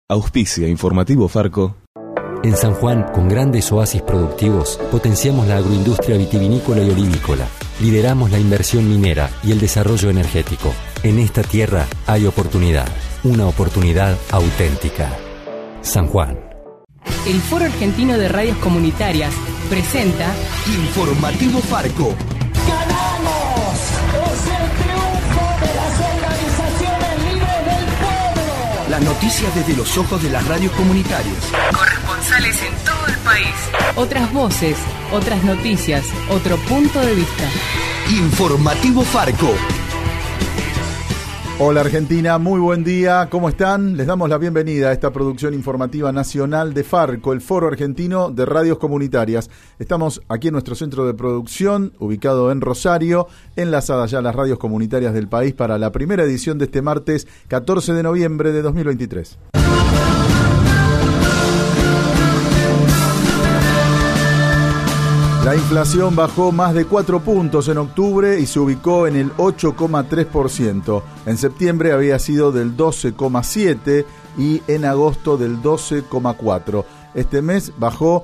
Auspicia Informativo Farco. En San Juan, con grandes oasis productivos, potenciamos la agroindustria vitivinícola y olivícola. Lideramos la inversión minera y el desarrollo energético. En esta tierra hay oportunidad, una oportunidad auténtica. San Juan. El Foro Argentino de Radios Comunitarias presenta Informativo Farco. ¡Ganamos! ¡Es el triunfo de las organizaciones libres del pueblo! Las noticias desde los ojos de las radios comunitarias. Corresponsales en todo el país. Otras voces, otras noticias, otro punto de vista. Informativo Farco. Hola Argentina, muy buen día, ¿cómo están? Les damos la bienvenida a esta producción informativa nacional de Farco, el Foro Argentino de Radios Comunitarias. Estamos aquí en nuestro centro de producción, ubicado en Rosario, enlazadas ya las radios comunitarias del país para la primera edición de este martes 14 de noviembre de 2023. La inflación bajó más de 4 puntos en octubre y se ubicó en el 8,3%. En septiembre había sido del 12,7% y en agosto del 12,4%. Este mes bajó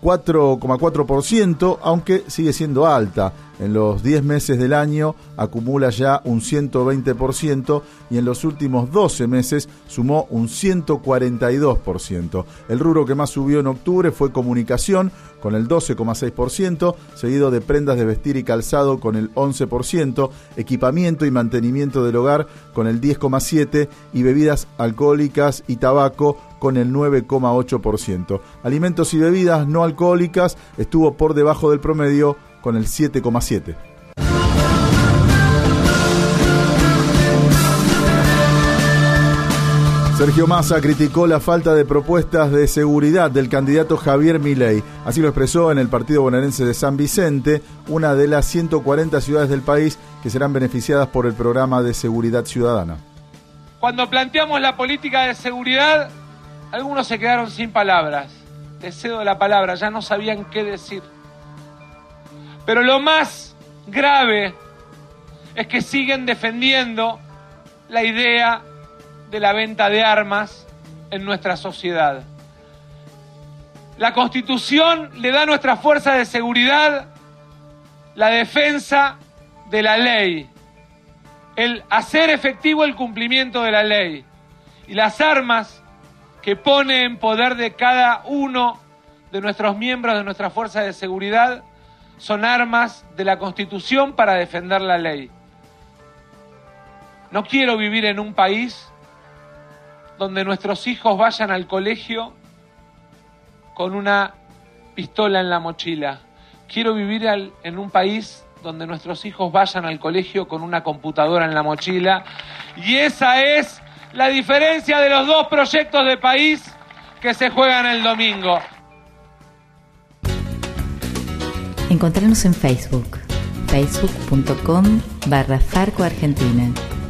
4,4%, aunque sigue siendo alta. En los 10 meses del año acumula ya un 120% y en los últimos 12 meses sumó un 142%. El rubro que más subió en octubre fue comunicación, con el 12,6%, seguido de prendas de vestir y calzado con el 11%, equipamiento y mantenimiento del hogar con el 10,7% y bebidas alcohólicas y tabaco con el 9,8%. Alimentos y bebidas no alcohólicas estuvo por debajo del promedio con el 7,7%. Sergio Massa criticó la falta de propuestas de seguridad del candidato Javier Milei. Así lo expresó en el partido bonaerense de San Vicente, una de las 140 ciudades del país que serán beneficiadas por el programa de seguridad ciudadana. Cuando planteamos la política de seguridad, algunos se quedaron sin palabras. Te cedo la palabra, ya no sabían qué decir. Pero lo más grave es que siguen defendiendo la idea de la venta de armas en nuestra sociedad. La Constitución le da a nuestra fuerza de seguridad la defensa de la ley, el hacer efectivo el cumplimiento de la ley. Y las armas que pone en poder de cada uno de nuestros miembros de nuestra fuerza de seguridad son armas de la Constitución para defender la ley. No quiero vivir en un país donde nuestros hijos vayan al colegio con una pistola en la mochila. Quiero vivir en un país donde nuestros hijos vayan al colegio con una computadora en la mochila. Y esa es la diferencia de los dos proyectos de país que se juegan el domingo. Encontrarnos en Facebook, facebook.com/Farco Argentina.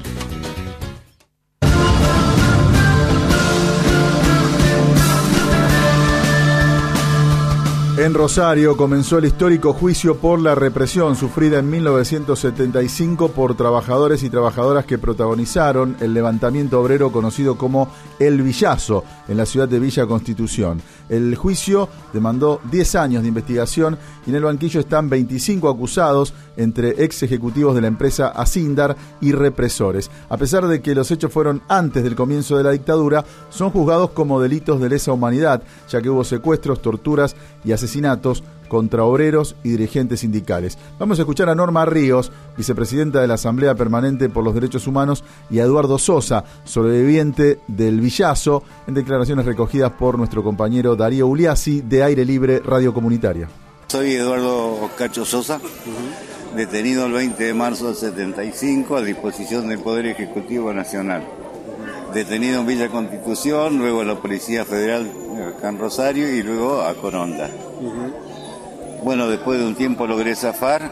En Rosario comenzó el histórico juicio por la represión sufrida en 1975 por trabajadores y trabajadoras que protagonizaron el levantamiento obrero conocido como El Villazo en la ciudad de Villa Constitución. El juicio demandó 10 años de investigación y en el banquillo están 25 acusados entre ex ejecutivos de la empresa Asindar y represores. A pesar de que los hechos fueron antes del comienzo de la dictadura, son juzgados como delitos de lesa humanidad, ya que hubo secuestros, torturas y asesinatos contra obreros y dirigentes sindicales. Vamos a escuchar a Norma Ríos, vicepresidenta de la Asamblea Permanente por los Derechos Humanos, y a Eduardo Sosa, sobreviviente del Villazo, en declaraciones recogidas por nuestro compañero Darío Uliassi de Aire Libre Radio Comunitaria. Soy Eduardo Cacho Sosa, detenido el 20 de marzo del 75 a disposición del Poder Ejecutivo Nacional. Detenido en Villa Constitución, luego a la Policía Federal acá en Rosario y luego a Coronda. Bueno, después de un tiempo logré zafar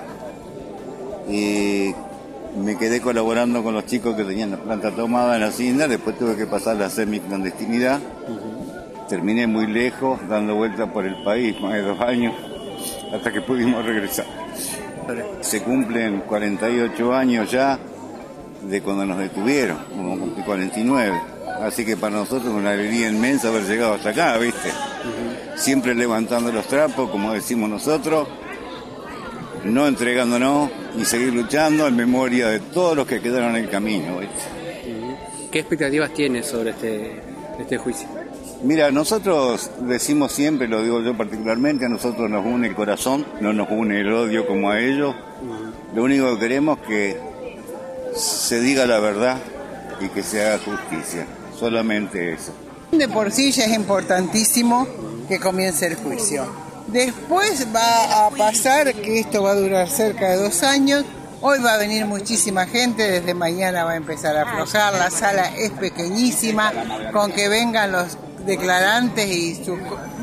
y me quedé colaborando con los chicos que tenían la planta tomada en la Asindar. Después tuve que pasar a hacer mi clandestinidad. Terminé muy lejos, dando vueltas por el país, más de 2 años, hasta que pudimos regresar. Se cumplen 48 años ya de cuando nos detuvieron, como cumplí 49. Así que para nosotros es una alegría inmensa haber llegado hasta acá, ¿viste? Siempre levantando los trapos, como decimos nosotros, no entregándonos y seguir luchando en memoria de todos los que quedaron en el camino, ¿viste? ¿Qué expectativas tienes sobre este juicio? Mira, nosotros decimos siempre, lo digo yo particularmente, a nosotros nos une el corazón, no nos une el odio como a ellos. Lo único que queremos es que se diga la verdad y que se haga justicia, solamente eso. De por sí ya es importantísimo que comience el juicio. Después va a pasar que esto va a durar cerca de 2 años. Hoy va a venir muchísima gente, desde mañana va a empezar a aflojar, la sala es pequeñísima, con que vengan los declarantes y sus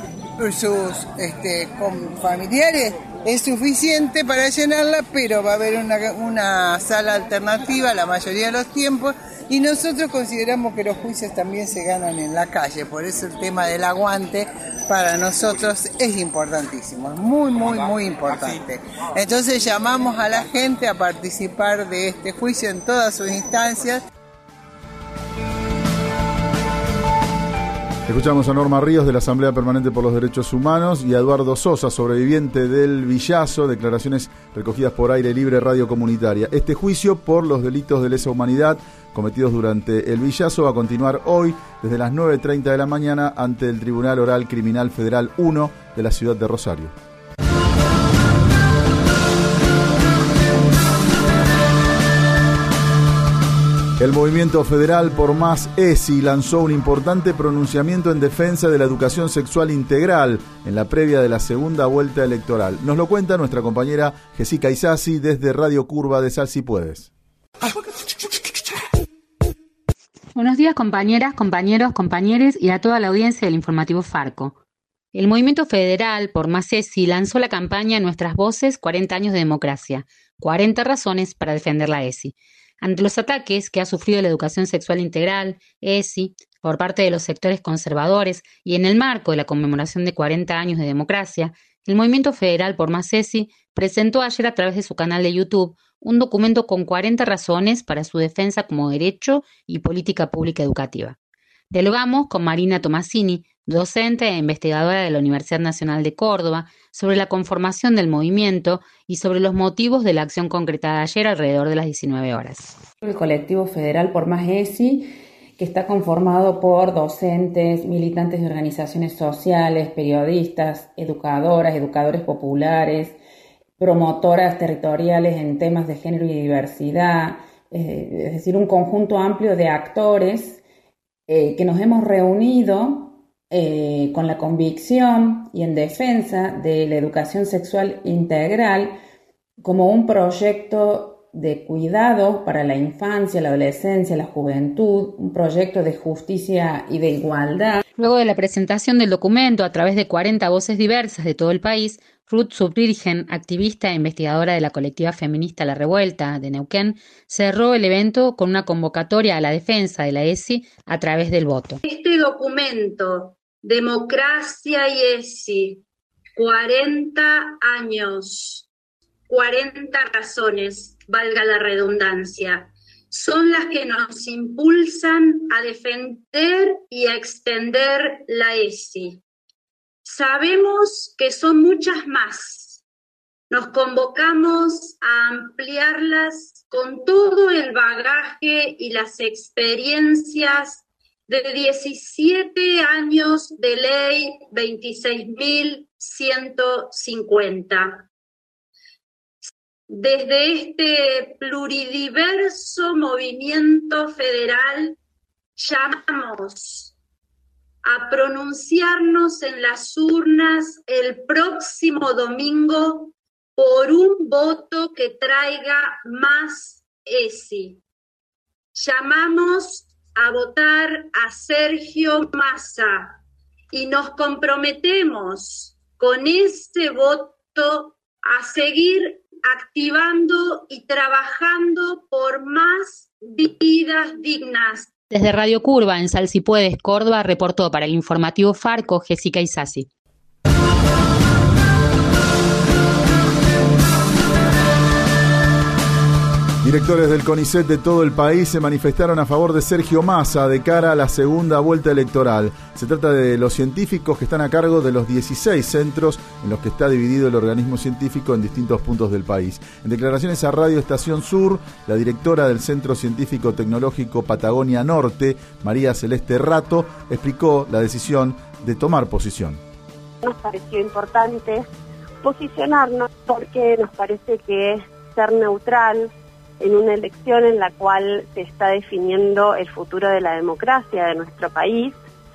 familiares es suficiente para llenarla, pero va a haber una sala alternativa la mayoría de los tiempos, y nosotros consideramos que los juicios también se ganan en la calle, por eso el tema del aguante para nosotros es importantísimo, es muy, muy, muy importante. Entonces llamamos a la gente a participar de este juicio en todas sus instancias. Escuchamos a Norma Ríos de la Asamblea Permanente por los Derechos Humanos y a Eduardo Sosa, sobreviviente del Villazo, declaraciones recogidas por Aire Libre Radio Comunitaria. Este juicio por los delitos de lesa humanidad cometidos durante el Villazo va a continuar hoy desde las 9:30 de la mañana ante el Tribunal Oral Criminal Federal 1 de la ciudad de Rosario. El Movimiento Federal por Más ESI lanzó un importante pronunciamiento en defensa de la educación sexual integral en la previa de la segunda vuelta electoral. Nos lo cuenta nuestra compañera Jessica Isasi desde Radio Curva de Sal Si Puedes. Buenos días, compañeras, compañeros, compañeres y a toda la audiencia del informativo Farco. El Movimiento Federal por Más ESI lanzó la campaña Nuestras Voces, 40 años de democracia, 40 razones para defender la ESI. Ante los ataques que ha sufrido la educación sexual integral, ESI, por parte de los sectores conservadores y en el marco de la conmemoración de 40 años de democracia, el Movimiento Federal por Más ESI presentó ayer a través de su canal de YouTube un documento con 40 razones para su defensa como derecho y política pública educativa. Dialogamos con Marina Tomasini, docente e investigadora de la Universidad Nacional de Córdoba, sobre la conformación del movimiento y sobre los motivos de la acción concretada ayer alrededor de las 19 horas. El colectivo Federal por Más ESI, que está conformado por docentes, militantes de organizaciones sociales, periodistas, educadoras, educadores populares, promotoras territoriales en temas de género y diversidad, es decir, un conjunto amplio de actores que nos hemos reunido con la convicción y en defensa de la educación sexual integral como un proyecto de cuidado para la infancia, la adolescencia, la juventud, un proyecto de justicia y de igualdad. Luego de la presentación del documento a través de 40 voces diversas de todo el país, Ruth Subvirgen, activista e investigadora de la colectiva feminista La Revuelta de Neuquén, cerró el evento con una convocatoria a la defensa de la ESI a través del voto. Este documento, Democracia y ESI, 40 años, 40 razones, valga la redundancia, son las que nos impulsan a defender y a extender la ESI. Sabemos que son muchas más. Nos convocamos a ampliarlas con todo el bagaje y las experiencias de 17 años de ley 26.150. Desde este pluridiverso movimiento federal llamamos a pronunciarnos en las urnas el próximo domingo por un voto que traiga más ESI. Llamamos a votar a Sergio Massa y nos comprometemos con ese voto a seguir activando y trabajando por más vidas dignas. Desde Radio Curva, en Sal Si Puedes, Córdoba, reportó para el informativo Farco, Jessica Isasi. Directores del CONICET de todo el país se manifestaron a favor de Sergio Massa de cara a la segunda vuelta electoral. Se trata de los científicos que están a cargo de los 16 centros en los que está dividido el organismo científico en distintos puntos del país. En declaraciones a Radio Estación Sur, la directora del Centro Científico Tecnológico Patagonia Norte, María Celeste Rato, explicó la decisión de tomar posición. Nos pareció importante posicionarnos porque nos parece que ser neutral en una elección en la cual se está definiendo el futuro de la democracia de nuestro país,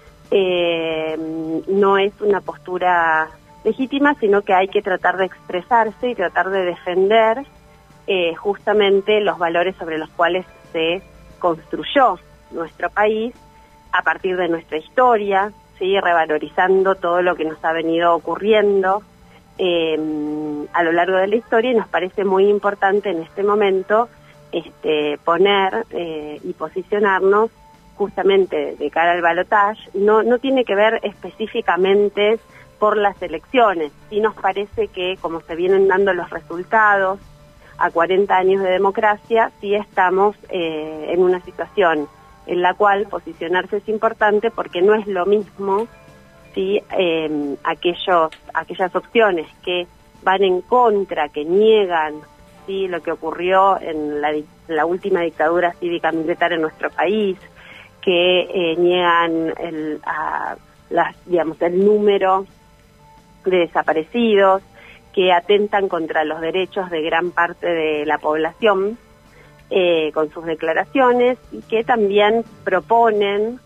no es una postura legítima, sino que hay que tratar de expresarse y tratar de defender justamente los valores sobre los cuales se construyó nuestro país a partir de nuestra historia, ¿sí? Revalorizando todo lo que nos ha venido ocurriendo a lo largo de la historia, y nos parece muy importante en este momento poner y posicionarnos justamente de cara al balotaje. No tiene que ver específicamente por las elecciones, sí nos parece que como se vienen dando los resultados a 40 años de democracia, sí estamos en una situación en la cual posicionarse es importante, porque no es lo mismo ¿sí? Aquellas opciones que van en contra, que niegan ¿sí? Lo que ocurrió en la última dictadura cívica-militar en nuestro país, que niegan el número de desaparecidos, que atentan contra los derechos de gran parte de la población con sus declaraciones, y que también proponen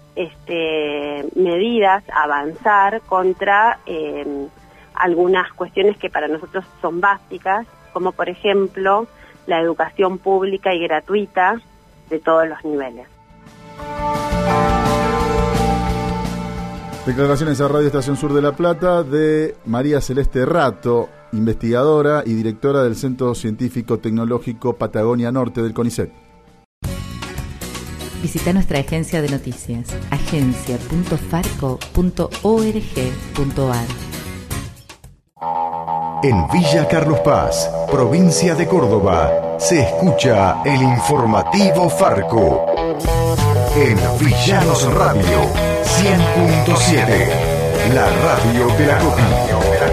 medidas a avanzar contra algunas cuestiones que para nosotros son básicas, como por ejemplo la educación pública y gratuita de todos los niveles. Declaraciones a Radio Estación Sur de La Plata de María Celeste Rato, investigadora y directora del Centro Científico Tecnológico Patagonia Norte del CONICET. Visita nuestra agencia de noticias, agencia.farco.org.ar. En Villa Carlos Paz, provincia de Córdoba, se escucha el informativo Farco. En Villanos Radio 100.7, la radio de la comunidad.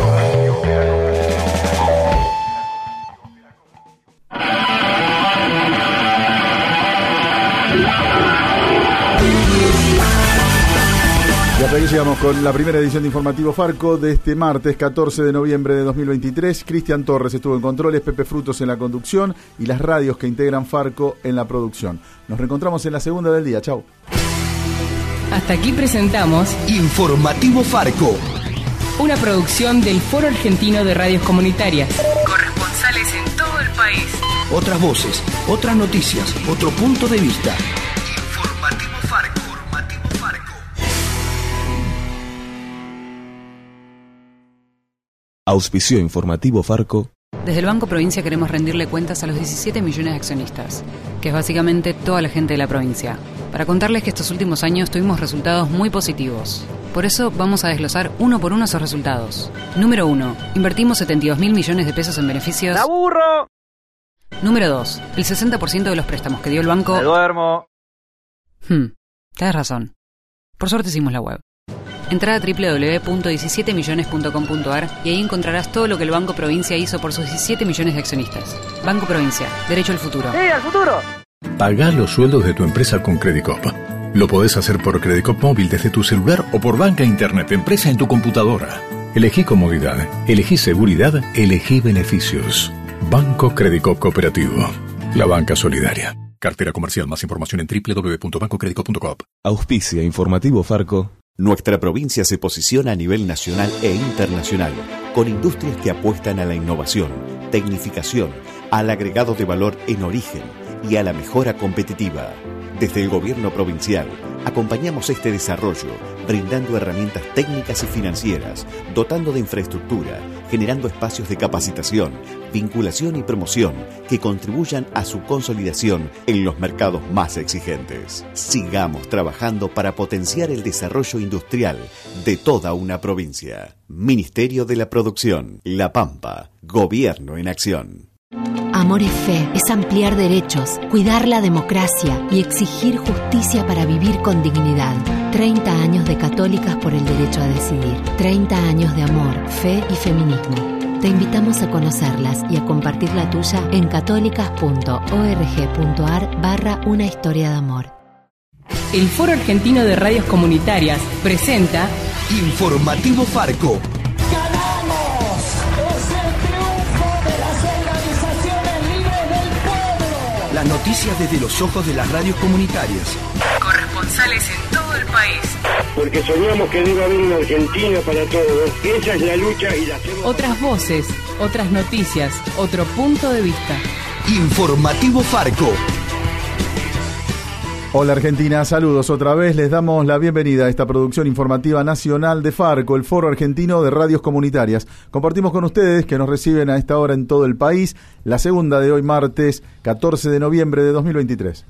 Y hasta aquí llegamos con la primera edición de Informativo Farco de este martes 14 de noviembre de 2023. Cristian Torres estuvo en controles, Pepe Frutos en la conducción y las radios que integran Farco en la producción. Nos reencontramos en la segunda del día. Chau. Hasta aquí presentamos Informativo Farco, una producción del Foro Argentino de Radios Comunitarias. Corresponsales en todo el país. Otras voces, otras noticias, otro punto de vista. Informativo Farco. Auspició Informativo Farco. Desde el Banco Provincia queremos rendirle cuentas a los 17 millones de accionistas, que es básicamente toda la gente de la provincia, para contarles que estos últimos años tuvimos resultados muy positivos. Por eso vamos a desglosar uno por uno esos resultados. Número 1. Invertimos 72.000 millones de pesos en beneficios. ¡La burro! Número 2. El 60% de los préstamos que dio el banco... ¡Me duermo! Tienes razón. Por suerte hicimos la web. Entrá a www.17millones.com.ar y ahí encontrarás todo lo que el Banco Provincia hizo por sus 17 millones de accionistas. Banco Provincia, derecho al futuro. ¡Sí, al futuro! Pagá los sueldos de tu empresa con Credicop. Lo podés hacer por Credicop móvil desde tu celular o por banca internet empresa en tu computadora. Elegí comodidad, elegí seguridad, elegí beneficios. Banco Credicop Cooperativo. La banca solidaria. Cartera comercial. Más información en www.bancocredico.com. Auspicia Informativo Farco. Nuestra provincia se posiciona a nivel nacional e internacional, con industrias que apuestan a la innovación, tecnificación, al agregado de valor en origen y a la mejora competitiva. Desde el gobierno provincial, acompañamos este desarrollo, brindando herramientas técnicas y financieras, dotando de infraestructura, generando espacios de capacitación, vinculación y promoción que contribuyan a su consolidación en los mercados más exigentes. Sigamos trabajando para potenciar el desarrollo industrial de toda una provincia. Ministerio de la Producción, La Pampa, Gobierno en Acción. Amor es fe, es ampliar derechos, cuidar la democracia y exigir justicia para vivir con dignidad. 30 años de Católicas por el derecho a decidir. 30 años de amor, fe y feminismo. Te invitamos a conocerlas y a compartir la tuya en católicas.org.ar/una historia de amor. El Foro Argentino de Radios Comunitarias presenta Informativo Farco. Las noticias desde los ojos de las radios comunitarias. Corresponsales en todo el país. Porque soñamos que debe haber una Argentina para todos. Esa es la lucha y la hacemos. Otras voces, otras noticias, otro punto de vista. Informativo Farco. Hola Argentina, saludos otra vez. Les damos la bienvenida a esta producción informativa nacional de Farco, el Foro Argentino de Radios Comunitarias. Compartimos con ustedes, que nos reciben a esta hora en todo el país, la segunda de hoy, martes 14 de noviembre de 2023.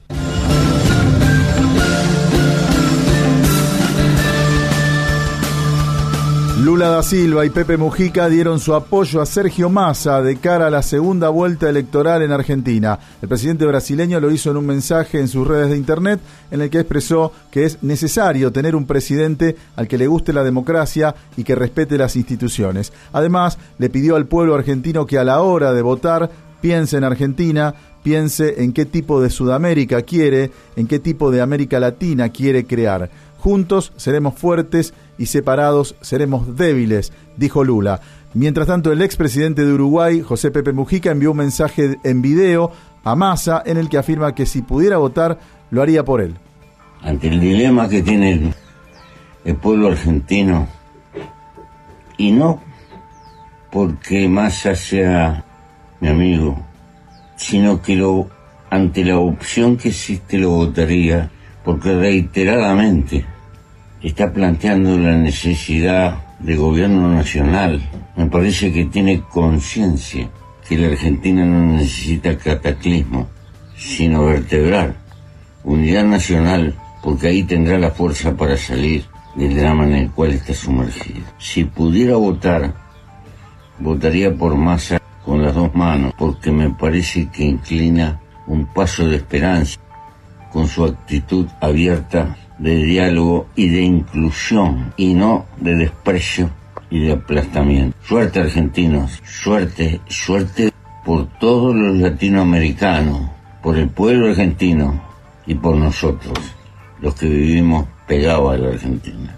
Lula da Silva y Pepe Mujica dieron su apoyo a Sergio Massa de cara a la segunda vuelta electoral en Argentina. El presidente brasileño lo hizo en un mensaje en sus redes de internet en el que expresó que es necesario tener un presidente al que le guste la democracia y que respete las instituciones. Además, le pidió al pueblo argentino que a la hora de votar piense en Argentina, piense en qué tipo de Sudamérica quiere, en qué tipo de América Latina quiere crear. Juntos seremos fuertes y separados seremos débiles, dijo Lula. Mientras tanto, el expresidente de Uruguay, José Pepe Mujica, envió un mensaje en video a Massa en el que afirma que si pudiera votar, lo haría por él. Ante el dilema que tiene el pueblo argentino, y no porque Massa sea mi amigo, sino que ante la opción que existe lo votaría, porque reiteradamente está planteando la necesidad de gobierno nacional. Me parece que tiene conciencia que la Argentina no necesita cataclismo, sino vertebrar unidad nacional, porque ahí tendrá la fuerza para salir del drama en el cual está sumergido. Si pudiera votar, votaría por Massa con las dos manos, porque me parece que inclina un paso de esperanza con su actitud abierta de diálogo y de inclusión, y no de desprecio y de aplastamiento. Suerte, argentinos, suerte, suerte por todos los latinoamericanos, por el pueblo argentino y por nosotros, los que vivimos pegados a la Argentina.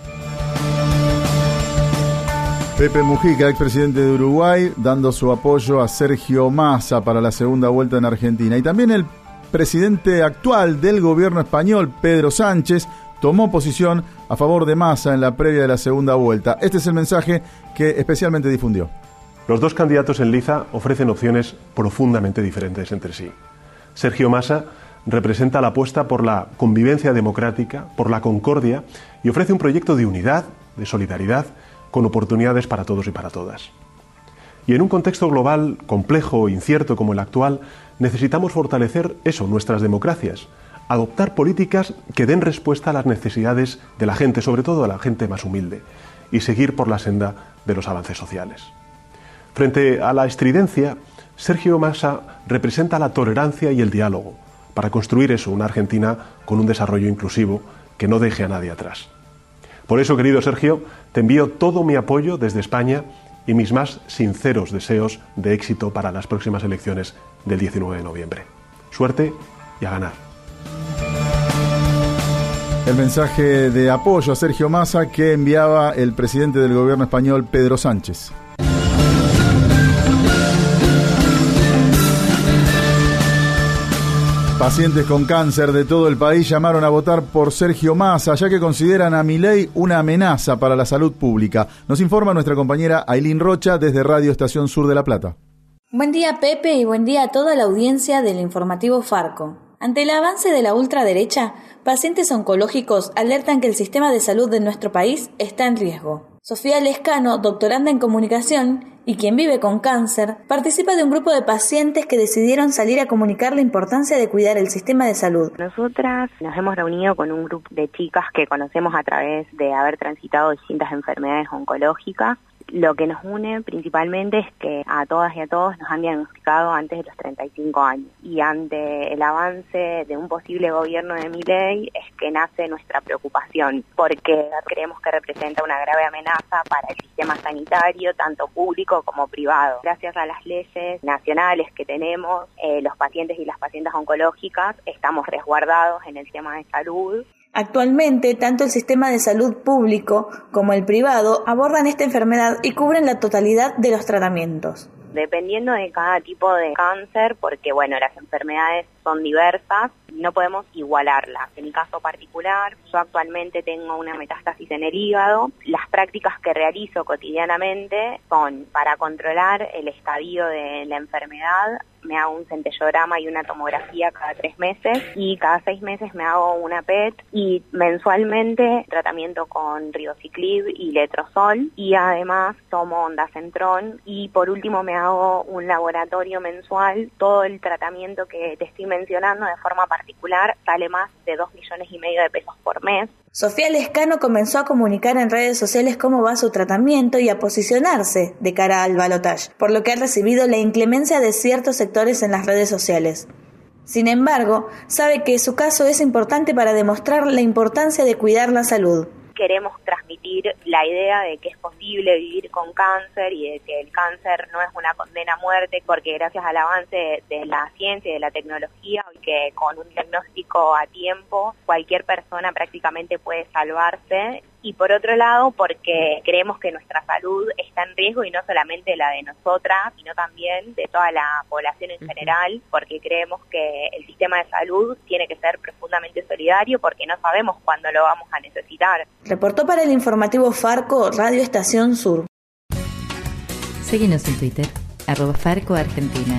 Pepe Mujica, expresidente de Uruguay, dando su apoyo a Sergio Massa para la segunda vuelta en Argentina. Y también el presidente actual del gobierno español, Pedro Sánchez, tomó posición a favor de Massa en la previa de la segunda vuelta. Este es el mensaje que especialmente difundió. Los dos candidatos en liza ofrecen opciones profundamente diferentes entre sí. Sergio Massa representa la apuesta por la convivencia democrática, por la concordia, y ofrece un proyecto de unidad, de solidaridad, con oportunidades para todos y para todas. Y en un contexto global complejo e incierto como el actual, necesitamos fortalecer nuestras democracias, adoptar políticas que den respuesta a las necesidades de la gente, sobre todo a la gente más humilde, y seguir por la senda de los avances sociales. Frente a la estridencia, Sergio Massa representa la tolerancia y el diálogo, para construir una Argentina con un desarrollo inclusivo que no deje a nadie atrás. Por eso, querido Sergio, te envío todo mi apoyo desde España y mis más sinceros deseos de éxito para las próximas elecciones del 19 de noviembre. Suerte y a ganar. El mensaje de apoyo a Sergio Massa que enviaba el presidente del gobierno español, Pedro Sánchez. Pacientes con cáncer de todo el país llamaron a votar por Sergio Massa, ya que consideran a Milei una amenaza para la salud pública. Nos informa nuestra compañera Ailín Rocha desde Radio Estación Sur de La Plata. Buen día, Pepe, y buen día a toda la audiencia del informativo Farco. Ante el avance de la ultraderecha, pacientes oncológicos alertan que el sistema de salud de nuestro país está en riesgo. Sofía Lescano, doctoranda en comunicación y quien vive con cáncer, participa de un grupo de pacientes que decidieron salir a comunicar la importancia de cuidar el sistema de salud. Nosotras nos hemos reunido con un grupo de chicas que conocemos a través de haber transitado distintas enfermedades oncológicas Lo que nos une principalmente es que a todas y a todos nos han diagnosticado antes de los 35 años. Y ante el avance de un posible gobierno de Milei es que nace nuestra preocupación, porque creemos que representa una grave amenaza para el sistema sanitario, tanto público como privado. Gracias a las leyes nacionales que tenemos, los pacientes y las pacientes oncológicas estamos resguardados en el tema de salud. Actualmente, tanto el sistema de salud público como el privado abordan esta enfermedad y cubren la totalidad de los tratamientos. Dependiendo de cada tipo de cáncer, porque bueno, las enfermedades son diversas, no podemos igualarlas. En mi caso particular, yo actualmente tengo una metástasis en el hígado. Las prácticas que realizo cotidianamente son para controlar el estadio de la enfermedad. Me hago un centellograma y una tomografía cada 3 meses y cada 6 meses me hago una PET y mensualmente tratamiento con ribociclib y letrozol y además tomo ondansetron y por último me hago un laboratorio mensual. Todo el tratamiento que te estoy mencionando de forma particular sale más de 2,5 millones de pesos por mes. Sofía Lescano comenzó a comunicar en redes sociales cómo va su tratamiento y a posicionarse de cara al balotaje, por lo que ha recibido la inclemencia de ciertos sectores en las redes sociales. Sin embargo, sabe que su caso es importante para demostrar la importancia de cuidar la salud. Queremos transmitir la idea de que es posible vivir con cáncer y de que el cáncer no es una condena a muerte, porque gracias al avance de la ciencia y de la tecnología, y que con un diagnóstico a tiempo cualquier persona prácticamente puede salvarse. Y por otro lado, porque creemos que nuestra salud está en riesgo y no solamente la de nosotras, sino también de toda la población en general, porque creemos que el sistema de salud tiene que ser profundamente solidario porque no sabemos cuándo lo vamos a necesitar. Reportó para el informativo Farco, Radio Estación Sur. Seguinos en Twitter, @FarcoArgentina.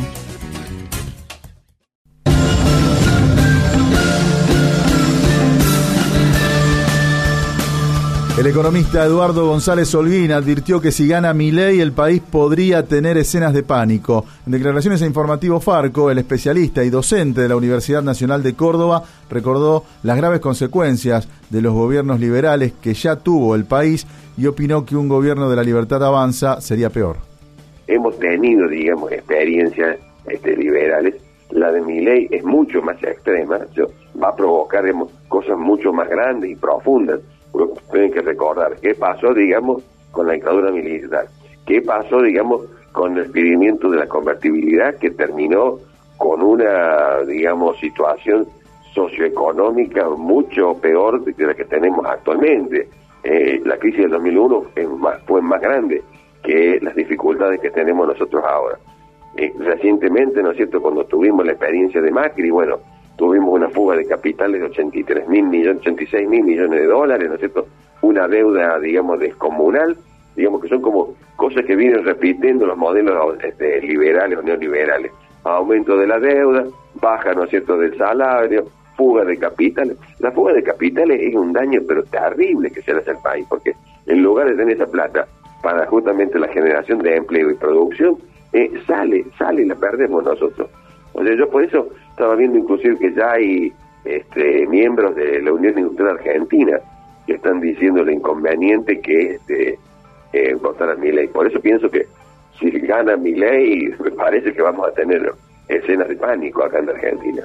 El economista Eduardo González Holguín advirtió que si gana Milei el país podría tener escenas de pánico. En declaraciones a Informativo Farco, el especialista y docente de la Universidad Nacional de Córdoba recordó las graves consecuencias de los gobiernos liberales que ya tuvo el país y opinó que un gobierno de la Libertad Avanza sería peor. Hemos tenido, digamos, experiencias liberales. La de Milei es mucho más extrema, va a provocar, digamos, cosas mucho más grandes y profundas. Tienen que recordar qué pasó, digamos, con la dictadura militar, qué pasó, digamos, con el experimento de la convertibilidad que terminó con una, digamos, situación socioeconómica mucho peor de la que tenemos actualmente. La crisis del 2001 fue más grande que las dificultades que tenemos nosotros ahora. Recientemente, ¿no es cierto?, cuando tuvimos la experiencia de Macri, bueno, tuvimos una fuga de capitales de 86 mil millones de dólares, ¿no es cierto? Una deuda, digamos, descomunal, digamos que son como cosas que vienen repitiendo los modelos liberales o neoliberales. Aumento de la deuda, baja, ¿no es cierto?, del salario, fuga de capitales. La fuga de capitales es un daño pero terrible que se le hace al país, porque en lugar de tener esa plata para justamente la generación de empleo y producción, sale y la perdemos nosotros. O sea, yo por eso estaba viendo inclusive que ya hay miembros de la Unión Industrial Argentina que están diciendo lo inconveniente que es votar a Milei. Por eso pienso que si gana Milei, me parece que vamos a tener escenas de pánico acá en Argentina.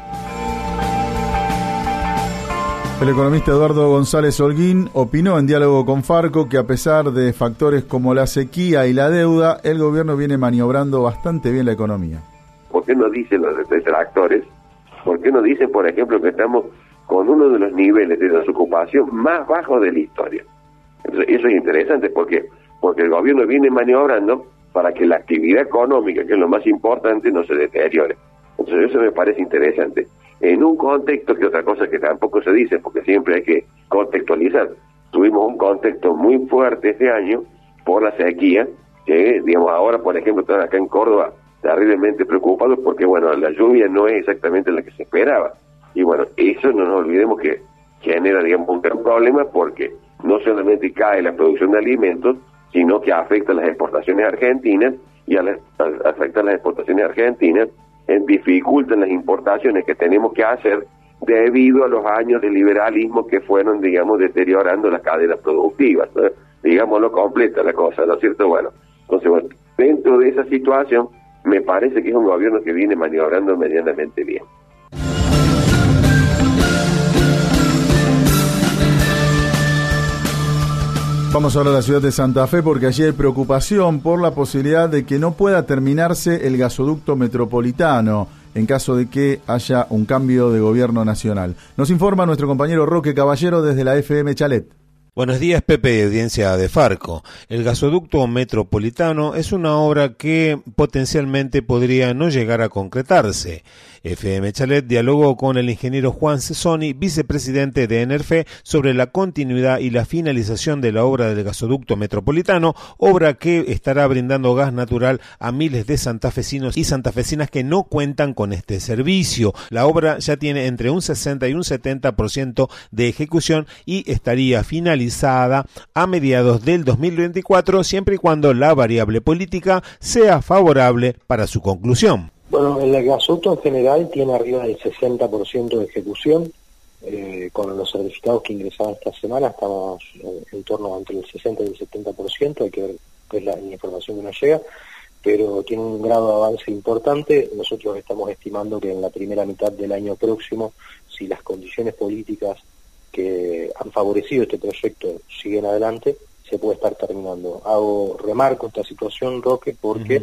El economista Eduardo González Holguín opinó en diálogo con Farco que a pesar de factores como la sequía y la deuda, el gobierno viene maniobrando bastante bien la economía. ¿Por qué no dicen los detractores? ¿Por qué no dicen, por ejemplo, que estamos con uno de los niveles de desocupación más bajos de la historia? Entonces, eso es interesante porque el gobierno viene maniobrando para que la actividad económica, que es lo más importante, no se deteriore. Entonces, eso me parece interesante. En un contexto, que otra cosa que tampoco se dice, porque siempre hay que contextualizar, tuvimos un contexto muy fuerte este año por la sequía, que, digamos, ahora, por ejemplo, están acá en Córdoba terriblemente preocupados porque, bueno, la lluvia no es exactamente la que se esperaba. Y, bueno, eso no nos olvidemos que genera, digamos, un gran problema porque no solamente cae la producción de alimentos, sino que afecta las exportaciones argentinas y al afectar las exportaciones argentinas, dificultan las importaciones que tenemos que hacer debido a los años de liberalismo que fueron, digamos, deteriorando las cadenas productivas, ¿no? Digámoslo completa la cosa, ¿no es cierto? Bueno, entonces, bueno, dentro de esa situación, me parece que es un gobierno que viene maniobrando medianamente bien. Vamos ahora a la ciudad de Santa Fe porque allí hay preocupación por la posibilidad de que no pueda terminarse el gasoducto metropolitano en caso de que haya un cambio de gobierno nacional. Nos informa nuestro compañero Roque Caballero desde la FM Chalet. Buenos días, Pepe, audiencia de Farco. El gasoducto metropolitano es una obra que potencialmente podría no llegar a concretarse. FM Chalet dialogó con el ingeniero Juan Cesoni, vicepresidente de ENERFE, sobre la continuidad y la finalización de la obra del gasoducto metropolitano, obra que estará brindando gas natural a miles de santafesinos y santafesinas que no cuentan con este servicio. La obra ya tiene entre un 60 y un 70% de ejecución y estaría finalizada a mediados del 2024, siempre y cuando la variable política sea favorable para su conclusión. Bueno, el gasoducto en general tiene arriba del 60% de ejecución. Con los certificados que ingresaron esta semana estamos en torno entre el 60 y el 70%, hay que ver qué es la información que nos llega, pero tiene un grado de avance importante. Nosotros estamos estimando que en la primera mitad del año próximo, si las condiciones políticas que han favorecido este proyecto siguen adelante, se puede estar terminando. Remarco esta situación, Roque, porque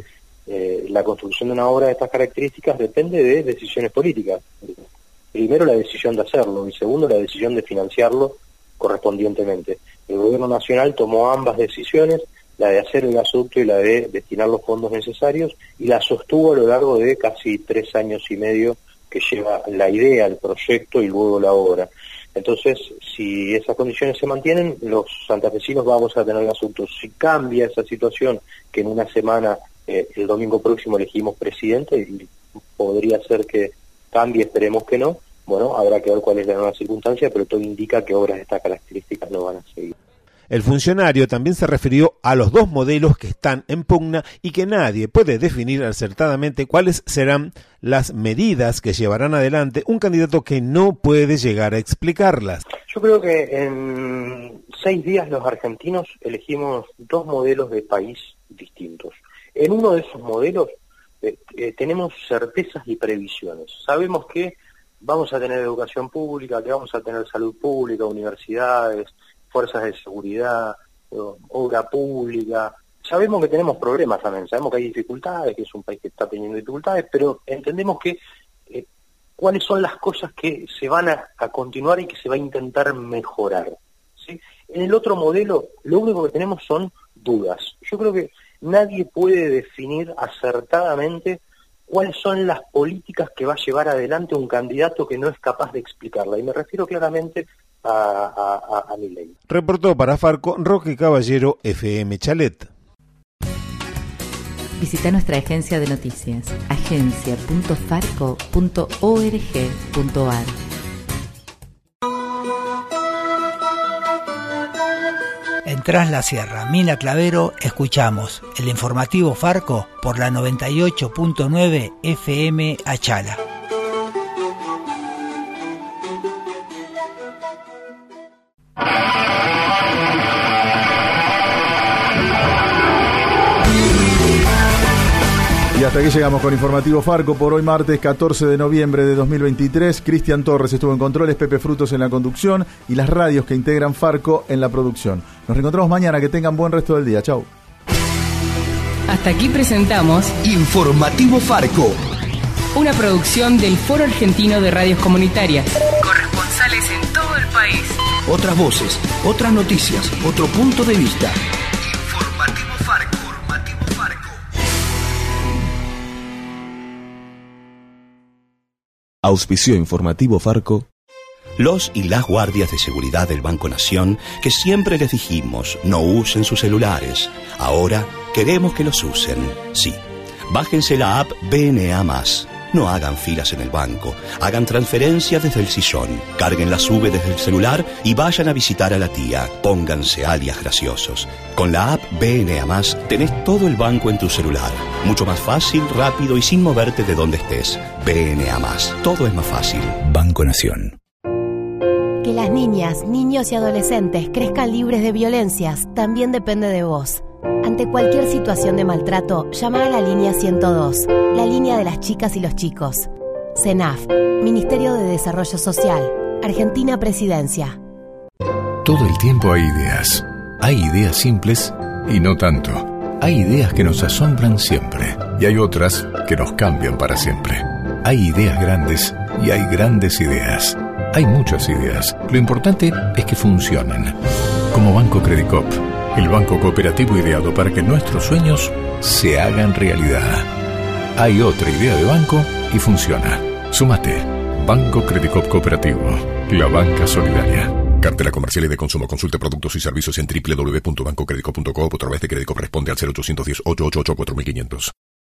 la construcción de una obra de estas características depende de decisiones políticas. Primero, la decisión de hacerlo, y segundo, la decisión de financiarlo correspondientemente. El gobierno nacional tomó ambas decisiones, la de hacer el gasoducto y la de destinar los fondos necesarios, y la sostuvo a lo largo de casi 3 años y medio que lleva la idea, el proyecto y luego la obra. Entonces, si esas condiciones se mantienen, los santafesinos vamos a tener gasoductos. Si cambia esa situación, que en una semana, el domingo próximo elegimos presidente, y podría ser que cambie, esperemos que no, bueno, habrá que ver cuál es la nueva circunstancia, pero todo indica que obras de estas características no van a seguir. El funcionario también se refirió a los 2 modelos que están en pugna y que nadie puede definir acertadamente cuáles serán las medidas que llevarán adelante un candidato que no puede llegar a explicarlas. Yo creo que en 6 días los argentinos elegimos 2 modelos de país distintos. En uno de esos modelos tenemos certezas y previsiones. Sabemos que vamos a tener educación pública, que vamos a tener salud pública, universidades, fuerzas de seguridad, obra pública. Sabemos que tenemos problemas también, sabemos que hay dificultades, que es un país que está teniendo dificultades, pero entendemos que cuáles son las cosas que se van a continuar y que se va a intentar mejorar, ¿sí? En el otro modelo, lo único que tenemos son dudas. Yo creo que nadie puede definir acertadamente cuáles son las políticas que va a llevar adelante un candidato que no es capaz de explicarla, y me refiero claramente a Milei. Reportó para Farco Roque Caballero, FM Chalet. Visita nuestra agencia de noticias, agencia.farco.org.ar. En Tras la Sierra, Mina Clavero, escuchamos el informativo Farco por la 98.9 FM Achala. Y hasta aquí llegamos con Informativo Farco por hoy martes 14 de noviembre de 2023. Cristian Torres estuvo en controles, Pepe Frutos en la conducción y las radios que integran Farco en la producción. Nos reencontramos mañana, que tengan buen resto del día. Chau. Hasta aquí presentamos Informativo Farco, una producción del Foro Argentino de Radios Comunitarias. Corresponsales en todo el país. otras voces, otras noticias, otro punto de vista. Informativo Farco. Auspició Informativo Farco. Los y las guardias de seguridad del Banco Nación, que siempre les dijimos no usen sus celulares, ahora queremos que los usen. Sí, bájense la app BNA+. No hagan filas en el banco, hagan transferencias desde el sillón, carguen la SUBE desde el celular y vayan a visitar a la tía. Pónganse alias graciosos. Con la app BNA+, tenés todo el banco en tu celular. Mucho más fácil, rápido y sin moverte de donde estés. BNA+, todo es más fácil. Banco Nación. Que las niñas, niños y adolescentes crezcan libres de violencias también depende de vos. Ante cualquier situación de maltrato, llama a la línea 102, la línea de las chicas y los chicos. CENAF, Ministerio de Desarrollo Social, Argentina Presidencia. Todo el tiempo hay ideas. Hay ideas simples y no tanto. Hay ideas que nos asombran siempre y hay otras que nos cambian para siempre. Hay ideas grandes y hay grandes ideas. Hay muchas ideas. Lo importante es que funcionen. Como Banco Credicop, el banco cooperativo ideado para que nuestros sueños se hagan realidad. Hay otra idea de banco y funciona. Súmate. Banco Credicop Cooperativo. La banca solidaria. Cartela comercial y de consumo. Consulte productos y servicios en www.bancocredicop.co o a través de Credicop. Responde al 0810 888 4500.